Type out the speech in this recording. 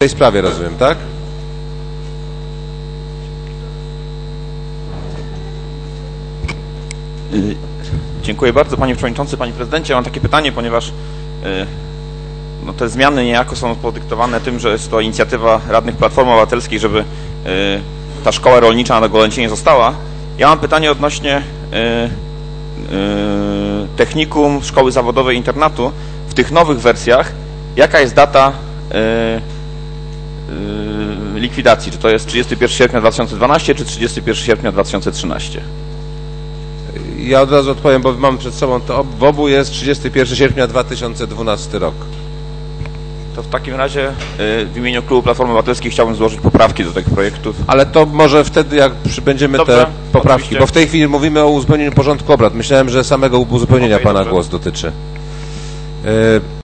tej sprawie, rozumiem, tak? Dziękuję bardzo, panie przewodniczący, panie prezydencie. Mam takie pytanie, ponieważ no, te zmiany niejako są podyktowane tym, że jest to inicjatywa radnych Platformy Obywatelskiej, żeby ta szkoła rolnicza na Golęcie nie została. Ja mam pytanie odnośnie technikum, szkoły zawodowej, internatu. W tych nowych wersjach, jaka jest data likwidacji? Czy to jest 31 sierpnia 2012, czy 31 sierpnia 2013? Ja od razu odpowiem, bo mam przed sobą to. W obu jest 31 sierpnia 2012 rok. To w takim razie w imieniu Klubu Platformy Obywatelskiej chciałbym złożyć poprawki do tych projektów. Ale to może wtedy, jak przybędziemy te poprawki, oczywiście. Bo w tej chwili mówimy o uzupełnieniu porządku obrad. Myślałem, że samego uzupełnienia pana głos dotyczy.